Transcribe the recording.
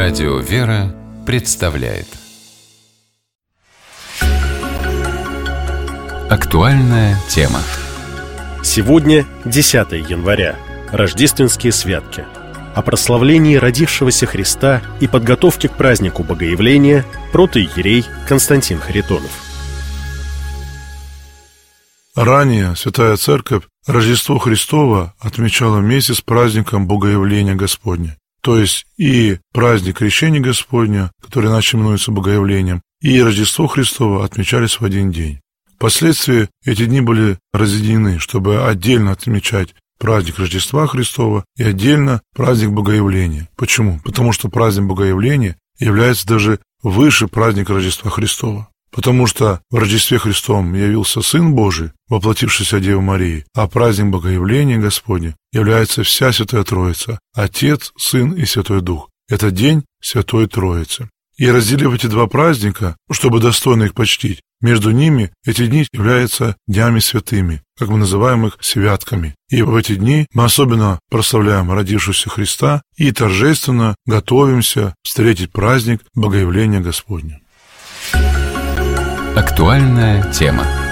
Радио «Вера» представляет актуальная тема. Сегодня 10 января, рождественские святки. О прославлении родившегося Христа и подготовке к празднику Богоявления протоиерей Константин Харитонов. Ранее Святая Церковь Рождество Христово отмечала вместе с праздником Богоявления Господня. То есть и праздник Крещения Господня, который иначе именуется Богоявлением, и Рождество Христово отмечались в один день. Впоследствии эти дни были разъединены, чтобы отдельно отмечать праздник Рождества Христова и отдельно праздник Богоявления. Почему? Потому что праздник Богоявления является даже выше праздника Рождества Христова. Потому что в Рождестве Христовом явился Сын Божий, воплотившийся Девы Марии, а праздник Богоявления Господня является вся Святая Троица, Отец, Сын и Святой Дух. Это день Святой Троицы. И разделив эти два праздника, чтобы достойно их почтить, между ними эти дни являются днями святыми, как мы называем их святками. И в эти дни мы особенно прославляем родившегося Христа и торжественно готовимся встретить праздник Богоявления Господня. Актуальная тема.